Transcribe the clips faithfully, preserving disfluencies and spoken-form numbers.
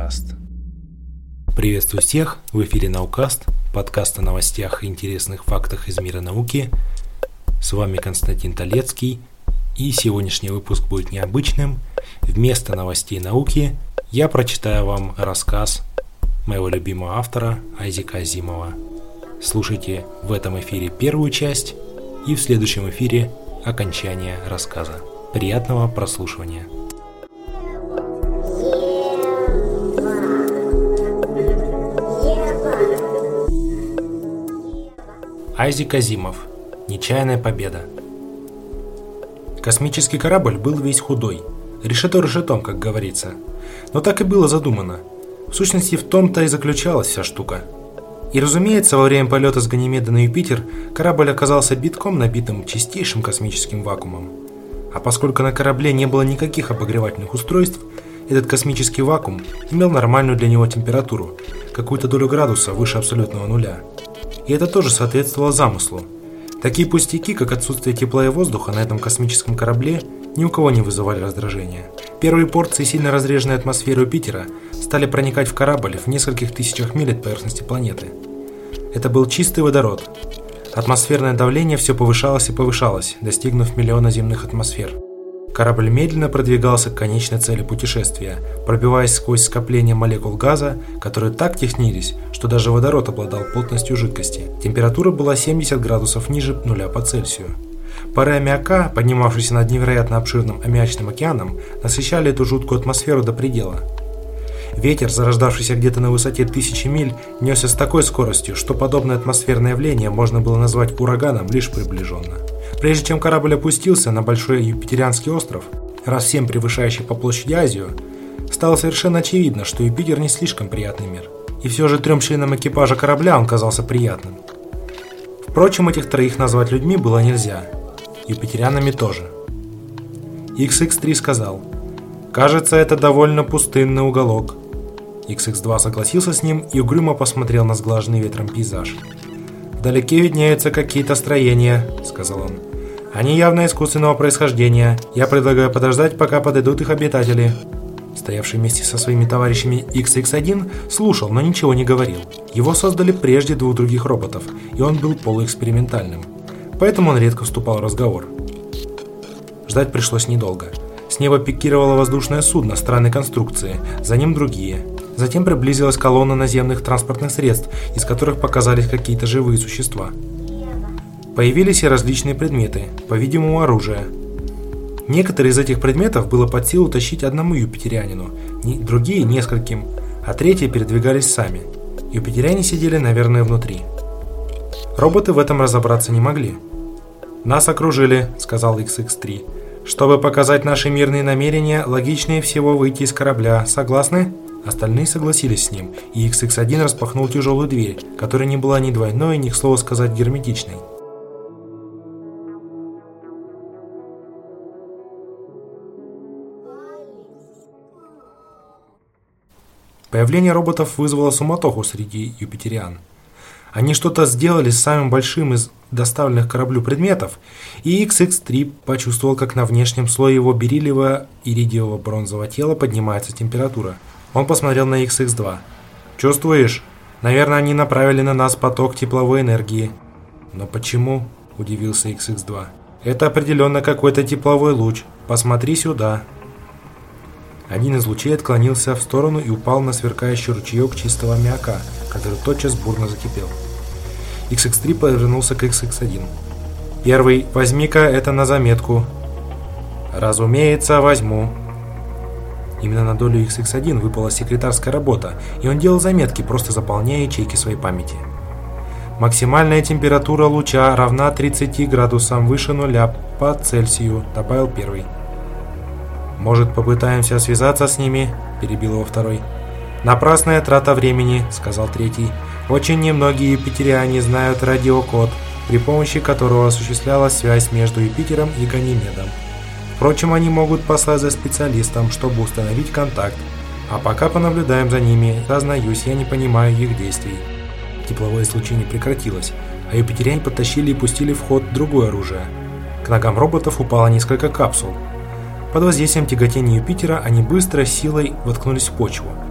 Наукаст. Приветствую всех, в эфире Наукаст, подкаст о новостях и интересных фактах из мира науки. С вами Константин Толецкий, и сегодняшний выпуск будет необычным. Вместо новостей науки я прочитаю вам рассказ моего любимого автора Айзека Азимова. Слушайте в этом эфире первую часть и в следующем эфире окончание рассказа. Приятного прослушивания. Айзек Азимов. Нечаянная победа. Космический корабль был весь худой. Решето решетом, как говорится. Но так и было задумано. В сущности, в том-то и заключалась вся штука. И, разумеется, во время полета с Ганимеда на Юпитер корабль оказался битком набитым чистейшим космическим вакуумом. А поскольку на корабле не было никаких обогревательных устройств, этот космический вакуум имел нормальную для него температуру, какую-то долю градуса выше абсолютного нуля. И это тоже соответствовало замыслу. Такие пустяки, как отсутствие тепла и воздуха на этом космическом корабле, ни у кого не вызывали раздражения. Первые порции сильно разреженной атмосферы Юпитера стали проникать в корабль в нескольких тысячах миль от поверхности планеты. Это был чистый водород. Атмосферное давление все повышалось и повышалось, достигнув миллиона земных атмосфер. Корабль медленно продвигался к конечной цели путешествия, пробиваясь сквозь скопления молекул газа, которые так теснились, что даже водород обладал плотностью жидкости. Температура была семьдесят градусов ниже нуля по Цельсию. Пары аммиака, поднимавшиеся над невероятно обширным аммиачным океаном, насыщали эту жуткую атмосферу до предела. Ветер, зарождавшийся где-то на высоте тысячи миль, несся с такой скоростью, что подобное атмосферное явление можно было назвать ураганом лишь приближенно. Прежде чем корабль опустился на большой Юпитерианский остров, раз в семь превышающий по площади Азию, стало совершенно очевидно, что Юпитер не слишком приятный мир. И все же трем членам экипажа корабля он казался приятным. Впрочем, этих троих назвать людьми было нельзя. Юпитерянами тоже. икс икс три сказал: «Кажется, это довольно пустынный уголок». икс икс два согласился с ним и угрюмо посмотрел на сглаженный ветром пейзаж. «Вдалеке виднеются какие-то строения», — сказал он. «Они явно искусственного происхождения. Я предлагаю подождать, пока подойдут их обитатели». Стоявший вместе со своими товарищами икс икс один слушал, но ничего не говорил. Его создали прежде двух других роботов, и он был полуэкспериментальным. Поэтому он редко вступал в разговор. Ждать пришлось недолго. С неба пикировало воздушное судно странной конструкции, за ним другие. Затем приблизилась колонна наземных транспортных средств, из которых показались какие-то живые существа. Появились и различные предметы, по-видимому, оружие. Некоторые из этих предметов было под силу тащить одному юпитерянину, другие – нескольким, а третьи передвигались сами. Юпитеряне сидели, наверное, внутри. Роботы в этом разобраться не могли. «Нас окружили», – сказал икс икс три. «Чтобы показать наши мирные намерения, логичнее всего выйти из корабля. Согласны?» Остальные согласились с ним, и икс икс один распахнул тяжелую дверь, которая не была ни двойной, ни, к слову сказать, герметичной. Появление роботов вызвало суматоху среди юпитериан. Они что-то сделали с самым большим из доставленных к кораблю предметов, и икс икс три почувствовал, как на внешнем слое его бериллиевого иридиевого бронзового тела поднимается температура. Он посмотрел на икс икс два. «Чувствуешь? Наверное, они направили на нас поток тепловой энергии». «Но почему?» – удивился икс икс два. «Это определенно какой-то тепловой луч. Посмотри сюда». Один из лучей отклонился в сторону и упал на сверкающий ручеек чистого аммиака, который тотчас бурно закипел. икс икс три повернулся к икс икс один. «Первый, возьми-ка это на заметку». «Разумеется, возьму». Именно на долю икс икс один выпала секретарская работа, и он делал заметки, просто заполняя ячейки своей памяти. «Максимальная температура луча равна тридцати градусам выше нуля по Цельсию», – добавил первый. «Может, попытаемся связаться с ними?» – перебил его второй. «Напрасная трата времени», – сказал третий. «Очень немногие юпитериане знают радиокод, при помощи которого осуществлялась связь между Юпитером и Ганимедом. Впрочем, они могут послать за специалистом, чтобы установить контакт. А пока понаблюдаем за ними, сознаюсь, я не понимаю их действий». Тепловое излучение прекратилось, а юпитеряне подтащили и пустили в ход другое оружие. К ногам роботов упало несколько капсул. Под воздействием тяготения Юпитера они быстро силой воткнулись в почву.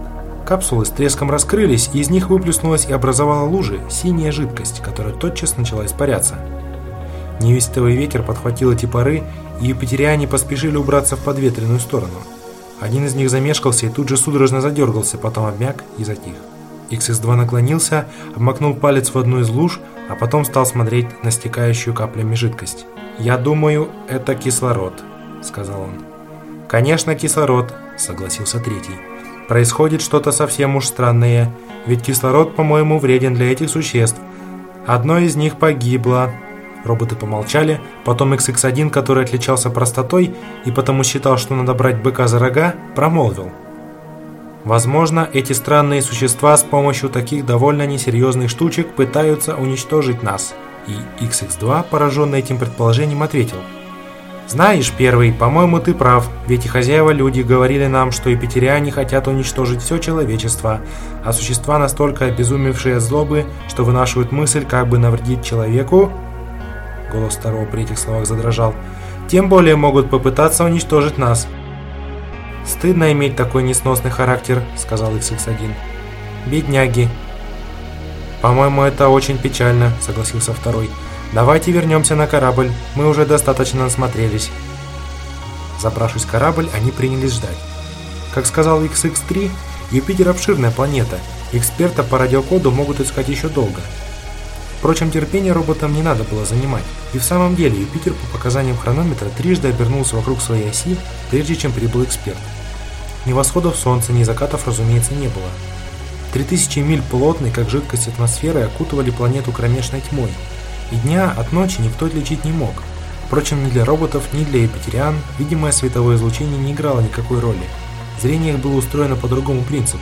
Капсулы с треском раскрылись, и из них выплеснулась и образовала лужи синяя жидкость, которая тотчас начала испаряться. Невестовый ветер подхватил эти пары, и юпитериане поспешили убраться в подветренную сторону. Один из них замешкался и тут же судорожно задергался, потом обмяк и затих. икс икс два наклонился, обмакнул палец в одну из луж, а потом стал смотреть на стекающую каплями жидкость. «Я думаю, это кислород», — сказал он. «Конечно, кислород», — согласился третий. «Происходит что-то совсем уж странное, ведь кислород, по-моему, вреден для этих существ. Одно из них погибло». Роботы помолчали, потом икс икс один, который отличался простотой и потому считал, что надо брать быка за рога, промолвил. «Возможно, эти странные существа с помощью таких довольно несерьезных штучек пытаются уничтожить нас». И икс икс два, пораженный этим предположением, ответил. «Знаешь, первый, по-моему, ты прав, ведь и хозяева-люди говорили нам, что юпитериане хотят уничтожить все человечество, а существа, настолько обезумевшие от злобы, что вынашивают мысль, как бы навредить человеку...» Голос второго при этих словах задрожал. «Тем более могут попытаться уничтожить нас». «Стыдно иметь такой несносный характер», — сказал икс икс один. «Бедняги». «По-моему, это очень печально», — согласился второй. «Давайте вернемся на корабль, мы уже достаточно насмотрелись». Забравшись в корабль, они принялись ждать. Как сказал икс икс три, Юпитер обширная планета, эксперта по радиокоду могут искать еще долго. Впрочем, терпение роботам не надо было занимать, и в самом деле Юпитер по показаниям хронометра трижды обернулся вокруг своей оси, прежде чем прибыл эксперт. Ни восходов солнца, ни закатов, разумеется, не было. Три тысячи миль плотной, как жидкость атмосферы, окутывали планету кромешной тьмой, и дня от ночи никто отличить не мог. Впрочем, ни для роботов, ни для юпитериан видимое световое излучение не играло никакой роли. Зрение их было устроено по другому принципу.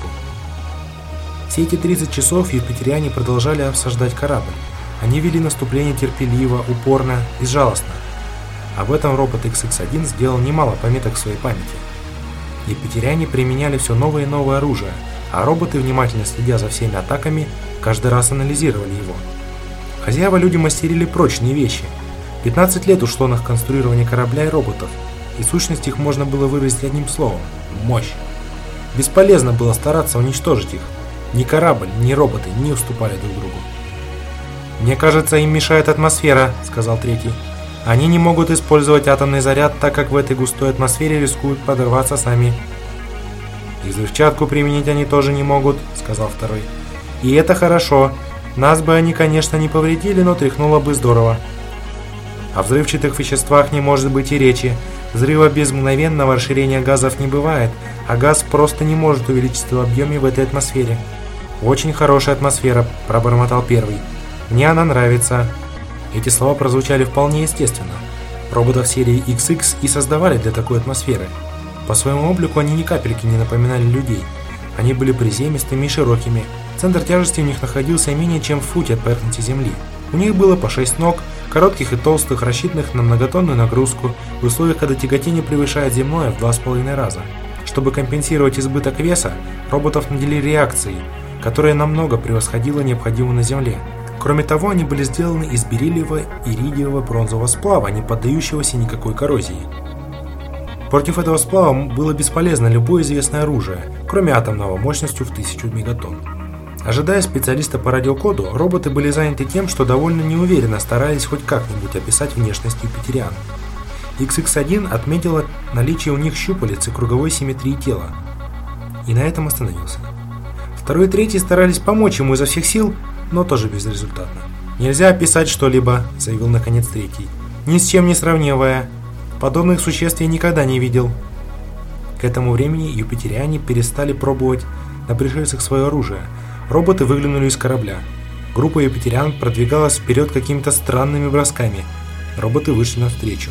Все эти тридцать часов юпитериане продолжали обсуждать корабль. Они вели наступление терпеливо, упорно и жалостно. Об этом робот икс икс один сделал немало пометок в своей памяти. Юпитериане применяли все новое и новое оружие, а роботы, внимательно следя за всеми атаками, каждый раз анализировали его. Хозяева-люди мастерили прочные вещи. пятнадцать лет ушло на конструирование корабля и роботов, и сущность их можно было выразить одним словом – мощь. Бесполезно было стараться уничтожить их. Ни корабль, ни роботы не уступали друг другу. «Мне кажется, им мешает атмосфера», — сказал третий. «Они не могут использовать атомный заряд, так как в этой густой атмосфере рискуют подорваться сами». «И взрывчатку применить они тоже не могут», — сказал второй. «И это хорошо. Нас бы они, конечно, не повредили, но тряхнуло бы здорово». «О взрывчатых веществах не может быть и речи. Взрыва без мгновенного расширения газов не бывает, а газ просто не может увеличиться в объеме в этой атмосфере». «Очень хорошая атмосфера», – пробормотал первый. «Мне она нравится». Эти слова прозвучали вполне естественно. Роботов серии икс икс и создавали для такой атмосферы. По своему облику они ни капельки не напоминали людей. Они были приземистыми и широкими. Центр тяжести у них находился менее чем в футе от поверхности Земли. У них было по шесть ног, коротких и толстых, рассчитанных на многотонную нагрузку, в условиях, когда тяготение превышает земное в два с половиной раза. Чтобы компенсировать избыток веса, роботов наделили реакцией, которая намного превосходила необходимую на Земле. Кроме того, они были сделаны из бериллиевого и иридиевого бронзового сплава, не поддающегося никакой коррозии. Против этого сплава было бесполезно любое известное оружие, кроме атомного мощностью в тысячу мегатонн. Ожидая специалиста по радиокоду, роботы были заняты тем, что довольно неуверенно старались хоть как-нибудь описать внешность юпитериан. икс икс один отметила наличие у них щупалец и круговой симметрии тела. И на этом остановился. Второй и третий старались помочь ему изо всех сил, но тоже безрезультатно. «Нельзя описать что-либо», — заявил наконец третий. «Ни с чем не сравнивая. Подобных существ я никогда не видел». К этому времени юпитериане перестали пробовать на пришельцах свое оружие. Роботы выглянули из корабля. Группа юпитериан продвигалась вперед какими-то странными бросками. Роботы вышли навстречу.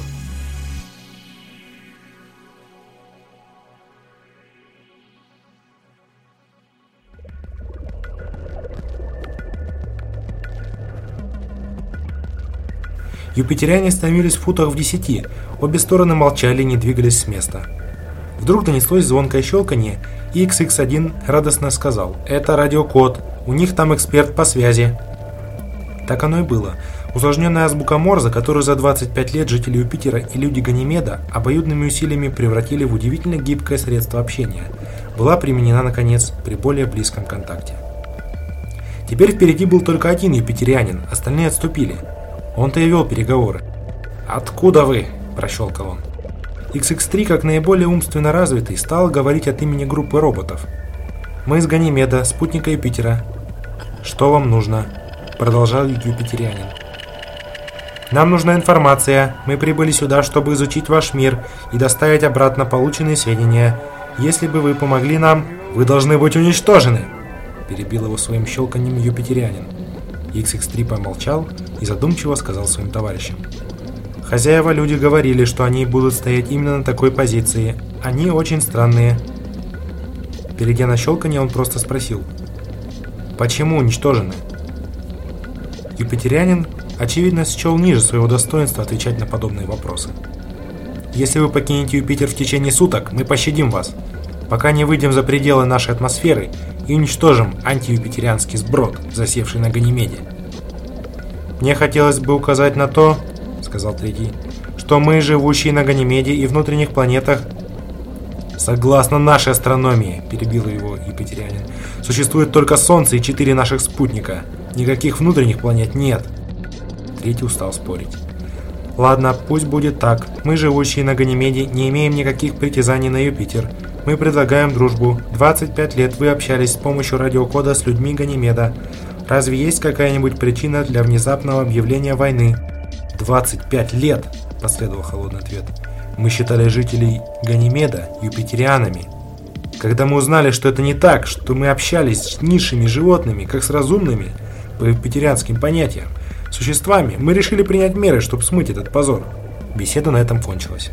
Юпитериане остановились в футах в десяти, обе стороны молчали и не двигались с места. Вдруг донеслось звонкое щелканье, и икс икс один радостно сказал: «Это радиокод, у них там эксперт по связи». Так оно и было. Усложненная азбука Морзе, которую за двадцать пять лет жители Юпитера и люди Ганимеда обоюдными усилиями превратили в удивительно гибкое средство общения, была применена, наконец, при более близком контакте. Теперь впереди был только один юпитерианин, остальные отступили. Он-то и вел переговоры. «Откуда вы?» – прощелкал он. икс икс три, как наиболее умственно развитый, стал говорить от имени группы роботов. «Мы из Ганимеда, спутника Юпитера». «Что вам нужно?» – продолжал юпитерианин. «Нам нужна информация. Мы прибыли сюда, чтобы изучить ваш мир и доставить обратно полученные сведения. Если бы вы помогли нам, вы должны быть уничтожены!» Перебил его своим щелканьем юпитерианин. икс икс три помолчал и задумчиво сказал своим товарищам. «Хозяева люди говорили, что они будут стоять именно на такой позиции. Они очень странные». Перейдя на щелканье, он просто спросил. «Почему уничтожены?» Юпитерианин, очевидно, счел ниже своего достоинства отвечать на подобные вопросы. «Если вы покинете Юпитер в течение суток, мы пощадим вас, пока не выйдем за пределы нашей атмосферы и уничтожим антиюпитерианский сброд, засевший на Ганимеде». «Мне хотелось бы указать на то, — сказал третий, — что мы, живущие на Ганимеде и внутренних планетах, согласно нашей астрономии, — перебил его юпитерианин, — существует только Солнце и четыре наших спутника. Никаких внутренних планет нет». Третий устал спорить. «Ладно, пусть будет так. Мы, живущие на Ганимеде, не имеем никаких притязаний на Юпитер. Мы предлагаем дружбу. двадцать пять лет вы общались с помощью радиокода с людьми Ганимеда. Разве есть какая-нибудь причина для внезапного объявления войны?» «двадцать пять лет!» – последовал холодный ответ. «Мы считали жителей Ганимеда юпитерианами. Когда мы узнали, что это не так, что мы общались с низшими животными, как с разумными, по юпитерианским понятиям, существами, мы решили принять меры, чтобы смыть этот позор». Беседа на этом кончилась.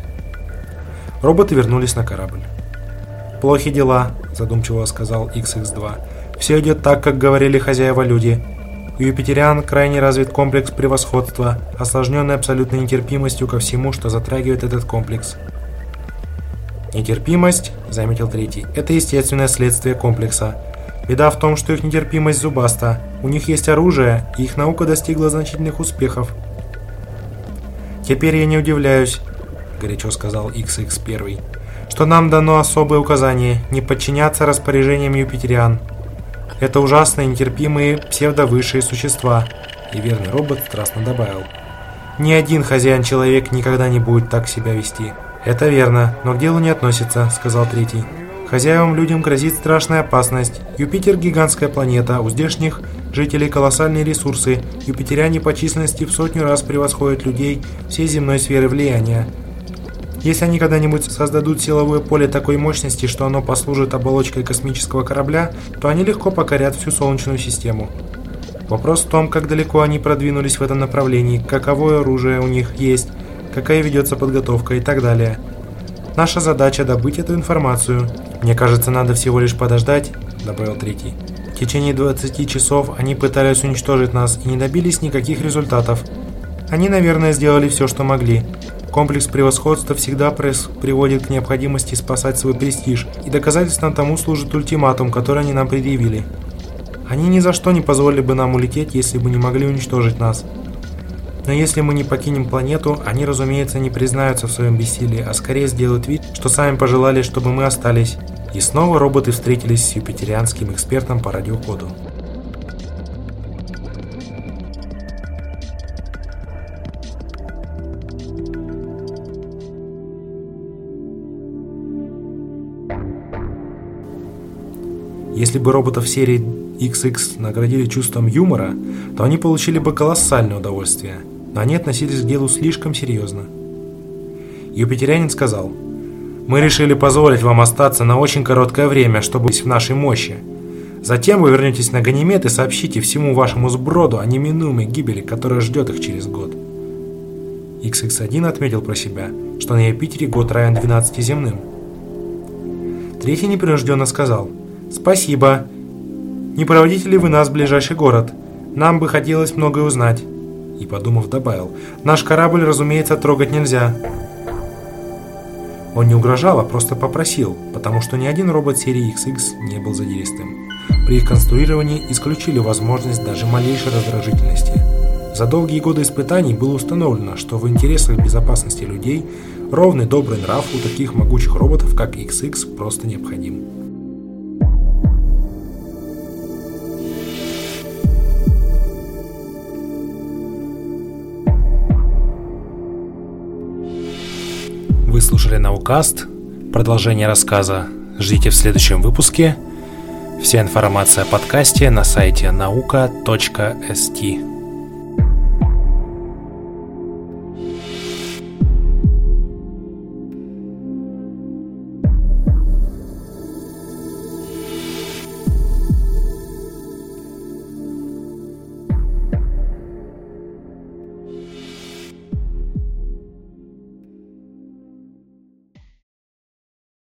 Роботы вернулись на корабль. «Плохи дела», – задумчиво сказал икс икс два. «Все идет так, как говорили хозяева-люди. У юпитериан крайне развит комплекс превосходства, осложненный абсолютной нетерпимостью ко всему, что затрагивает этот комплекс». «Нетерпимость», – заметил третий, – «это естественное следствие комплекса. Беда в том, что их нетерпимость зубаста. У них есть оружие, и их наука достигла значительных успехов». «Теперь я не удивляюсь», – горячо сказал икс икс один, – «что нам дано особое указание не подчиняться распоряжениям юпитериан. Это ужасные, нетерпимые, псевдовысшие существа». И верный робот страстно добавил. «Ни один хозяин-человек никогда не будет так себя вести». «Это верно, но к делу не относится», – сказал третий. «Хозяевам-людям грозит страшная опасность. Юпитер – гигантская планета, у здешних жителей колоссальные ресурсы. Юпитеряне по численности в сотню раз превосходят людей всей земной сферы влияния. Если они когда-нибудь создадут силовое поле такой мощности, что оно послужит оболочкой космического корабля, то они легко покорят всю Солнечную систему. Вопрос в том, как далеко они продвинулись в этом направлении, каковое оружие у них есть, какая ведется подготовка и так далее. Наша задача – добыть эту информацию. Мне кажется, надо всего лишь подождать», – добавил третий. «В течение двадцати часов они пытались уничтожить нас и не добились никаких результатов. Они, наверное, сделали все, что могли. Комплекс превосходства всегда приводит к необходимости спасать свой престиж, и доказательством тому служит ультиматум, который они нам предъявили. Они ни за что не позволили бы нам улететь, если бы не могли уничтожить нас. Но если мы не покинем планету, они, разумеется, не признаются в своем бессилии, а скорее сделают вид, что сами пожелали, чтобы мы остались». И снова роботы встретились с юпитерианским экспертом по радиокоду. Если бы роботов серии икс икс наградили чувством юмора, то они получили бы колоссальное удовольствие, но они относились к делу слишком серьезно. Юпитерянин сказал: «Мы решили позволить вам остаться на очень короткое время, чтобы быть в нашей мощи. Затем вы вернетесь на Ганимед и сообщите всему вашему сброду о неминуемой гибели, которая ждет их через год». икс икс один отметил про себя, что на Юпитере год равен двенадцати земным. Третий непринужденно сказал: «Спасибо. Не проводите ли вы нас в ближайший город? Нам бы хотелось многое узнать». И, подумав, добавил: «Наш корабль, разумеется, трогать нельзя». Он не угрожал, а просто попросил, потому что ни один робот серии икс икс не был задиристым. при их конструировании исключили возможность даже малейшей раздражительности. За долгие годы испытаний было установлено, что в интересах безопасности людей ровный добрый нрав у таких могучих роботов, как икс икс, просто необходим. Вы слушали Наукаст. Продолжение рассказа ждите в следующем выпуске. Вся информация о подкасте на сайте наука точка эс ти.